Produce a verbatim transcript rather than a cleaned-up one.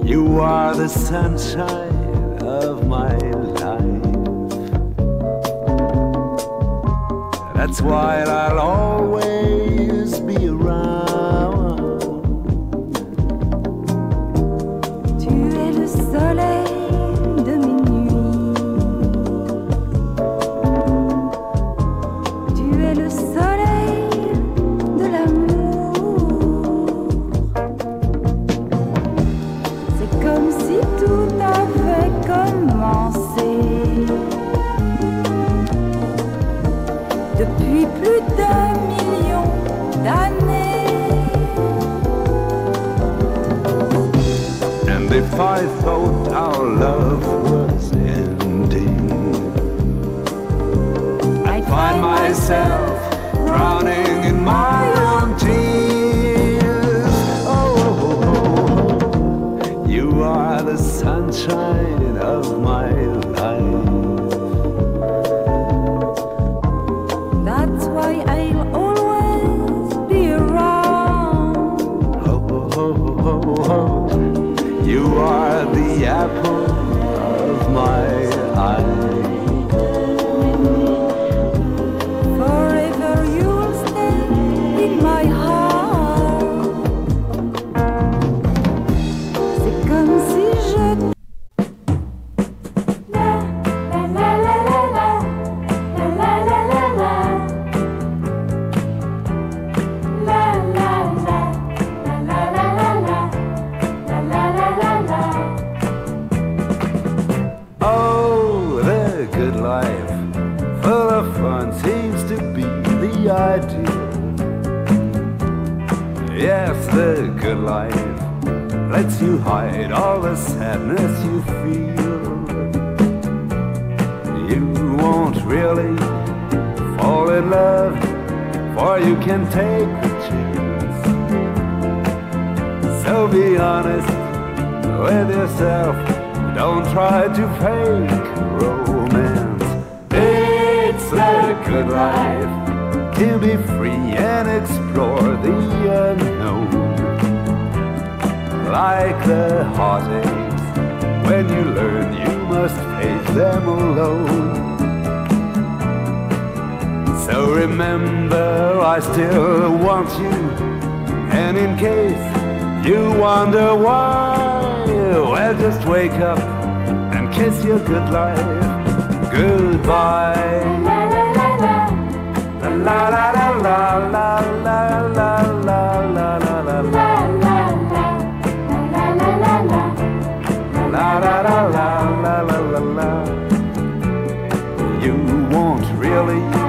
You are the sunshine of my life. That's why I'll always be around. Tu es le soleil de mes nuits. Tu es le soleil de l'amour. C'est comme si tout avait commencé depuis plus d'un million d'années. And if I thought our love was ending, I'd find myself drowning in my own tears. Oh, you are the sunshine of my life. That's why I'll always be around. Oh, oh, oh, oh. You are the apple of my eye. Forever you'll stay in my heart. C'est comme si je la la la la la la la la la la la la la la la la la. Oh, the good life, full of fun, seems to be the ideal. Yes, the good life lets you hide all the sadness you feel. You won't really fall in love, for you can take the chance. So be honest with yourself, don't try to fake romance. It's the good life to be free and explore the unknown. Like the heartaches, when you learn you must face them alone. So remember, I still want you, and in case you wonder why, well, just wake up and kiss your good life goodbye. La la la la. La la la la la la la la la la la la la la la la. You won't really